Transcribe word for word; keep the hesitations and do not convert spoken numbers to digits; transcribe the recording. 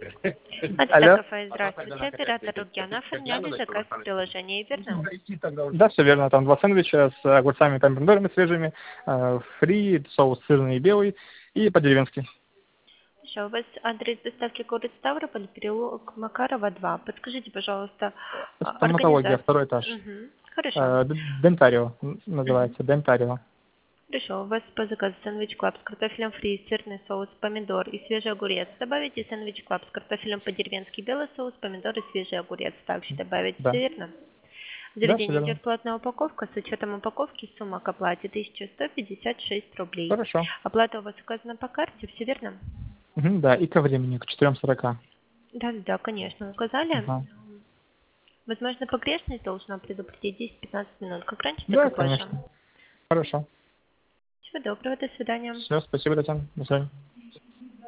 Алло. Кафе, здравствуйте. Оператор Рукьяна. Оформляли заказ в приложении, верно? Да, все верно. Там два сэндвича с огурцами и помидорами свежими, э, фри, соус сырный и белый и по-деревенски. Хорошо, у вас адрес доставки город Ставрополь, переулок Макарова, два. Подскажите, пожалуйста, а, Стоматология, организация. второй этаж. Мгм. Хорошо. Э, д- Дентарио н- Мгм. называется, Дентарио. Хорошо, у вас по заказу сэндвич клаб с картофелем фри, сырный соус, помидор и свежий огурец. Добавите сэндвич клаб с картофелем по-деревенски, белый соус, помидор и свежий огурец. Также добавить, все Да, верно? В да, все заведении верно. идет платная упаковка. С учетом упаковки сумма к оплате тысяча сто пятьдесят шесть рублей. Хорошо. Оплата у вас указана по карте, все верно? Мгм, да, и ко времени, к четырем сорока. Да, да, конечно, указали. Ага. Возможно, погрешность должна предупредить десять-пятнадцать минут. Как раньше, так и Да, позже. конечно. Хорошо. Всего доброго, до свидания. Все, спасибо, Татьяна. До свидания.